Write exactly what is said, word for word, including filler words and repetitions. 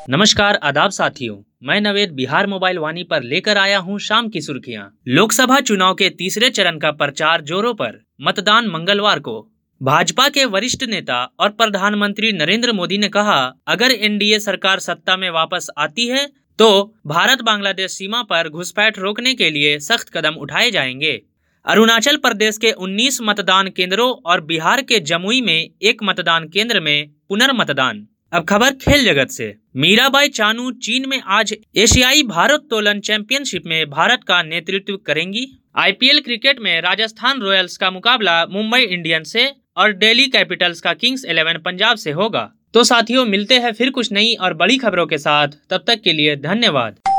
नमस्कार आदाब साथियों, मैं नवेद बिहार मोबाइल वाणी पर लेकर आया हूं शाम की सुर्खियां। लोकसभा चुनाव के तीसरे चरण का प्रचार जोरों पर। मतदान मंगलवार को। भाजपा के वरिष्ठ नेता और प्रधानमंत्री नरेंद्र मोदी ने कहा, अगर एनडीए सरकार सत्ता में वापस आती है तो भारत बांग्लादेश सीमा पर घुसपैठ रोकने के लिए सख्त कदम उठाए जाएंगे। अरुणाचल प्रदेश के उन्नीस मतदान केंद्रों और बिहार के जमुई में एक मतदान केंद्र में पुनर्मतदान। अब खबर खेल जगत से। मीराबाई चानू चीन में आज एशियाई भारोत्तोलन चैंपियनशिप में भारत का नेतृत्व करेंगी। आईपीएल क्रिकेट में राजस्थान रॉयल्स का मुकाबला मुंबई इंडियंस से और दिल्ली कैपिटल्स का किंग्स इलेवन पंजाब से होगा। तो साथियों, मिलते हैं फिर कुछ नई और बड़ी खबरों के साथ। तब तक के लिए धन्यवाद।